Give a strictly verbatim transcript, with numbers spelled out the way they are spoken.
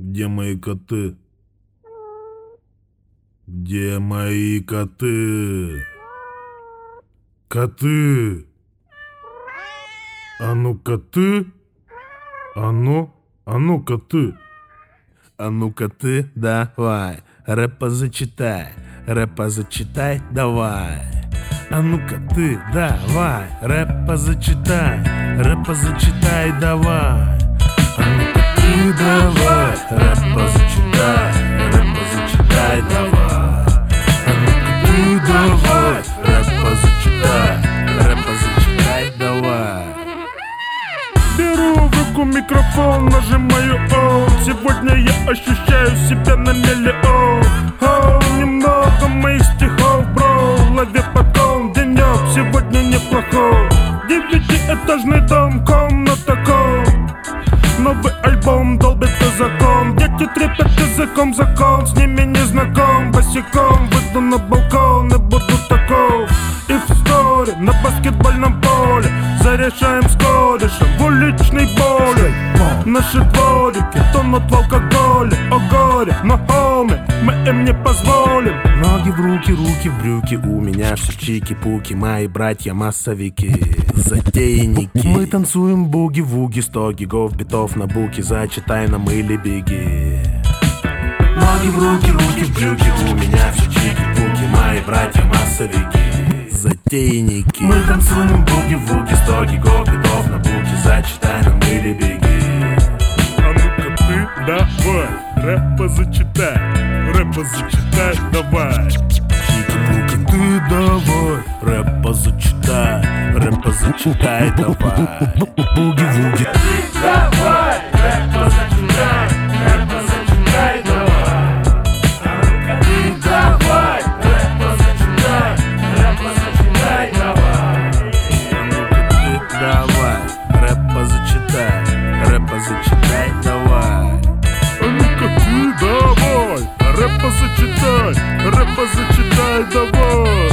Где мои коты? Где мои коты? Коты! А ну коты! А ну, а ну коты! А ну-ка ты давай, рэпа зачитай, рэпа зачитай, давай. А ну-ка ты давай, рэпа зачитай, рэпа зачитай, давай. А ну-ка ты давай, рэпа зачитай, рэпа зачитай, давай. А ну-ка ты давай, рэпа зачитай, рэпа зачитай, давай. Беру в руку микрофон, нажимаю «О». Сегодня я ощущаю себя на миллион. О, немного моих стихов, бро, лови потом денек, сегодня неплохой. Девятиэтажный дом, комната ком. Новый альбом долбит и закон. Дети трепят языком закон, с ними не знаком. Босиком выйду на балкон и буду таков. И вскоре на баскетбольном поле зарешаем с корешем в уличной боли. Наши дворики тонут в алкоголе. О горе, но хоми, мы им не позволим. Ноги в руки, руки в брюки, у меня все чики-пуки. Мои братья массовики, затейники. Мы танцуем буги-вуги, сто гигов битов на буки. Зачитай нам или беги. Ноги в руки, руки в брюки, у меня все чики-пуки. Мои братья массовики, затейники. Мы танцуем буги-вуги, сто гигов битов на буки. Зачитай нам или беги. А ну-ка ты давай, рэпа зачитай, рэпа зачитай, давай. Чики-пуки, ты давай, рэпа зачитай, рэпа зачитай, давай. Буги-вуги, Ты давай, рэпа зачитай, рэпа зачитай, давай. А ну-ка ты давай, рэпа зачитай, рэпа зачитай, давай. а ну-ка ты давай, рэпа зачитай, рэпа зачитай, давай. А ну-ка ты давай, рэпа зачитай, рэпа зачитай, давай.